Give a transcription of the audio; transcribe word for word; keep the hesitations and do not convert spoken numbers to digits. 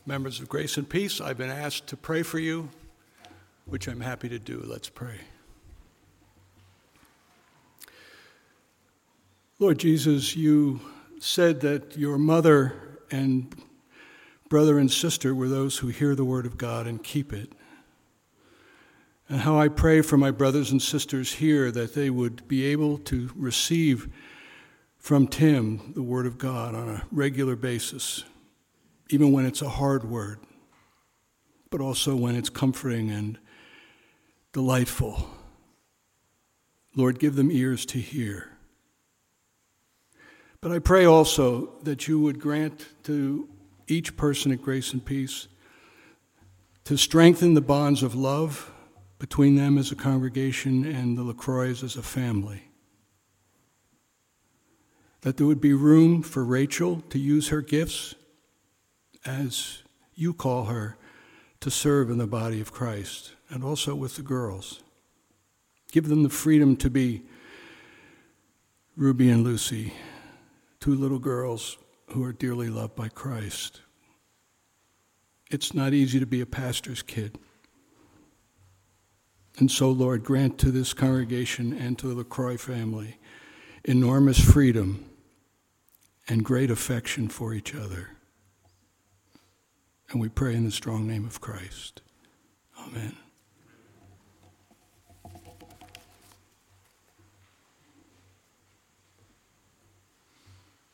Members of Grace and Peace, I've been asked to pray for you, which I'm happy to do. Let's pray. Lord Jesus, you said that your mother and brother and sister were those who hear the word of God and keep it. And how I pray for my brothers and sisters here that they would be able to receive from Tim the word of God on a regular basis, even when it's a hard word, but also when it's comforting and delightful. Lord, give them ears to hear. But I pray also that you would grant to each person at Grace and Peace to strengthen the bonds of love between them as a congregation and the LaCroix as a family. That there would be room for Rachel to use her gifts, as you call her, to serve in the body of Christ, and also with the girls. Give them the freedom to be Ruby and Lucy, two little girls who are dearly loved by Christ. It's not easy to be a pastor's kid. And so, Lord, grant to this congregation and to the LaCroix family enormous freedom and great affection for each other. And we pray in the strong name of Christ. Amen.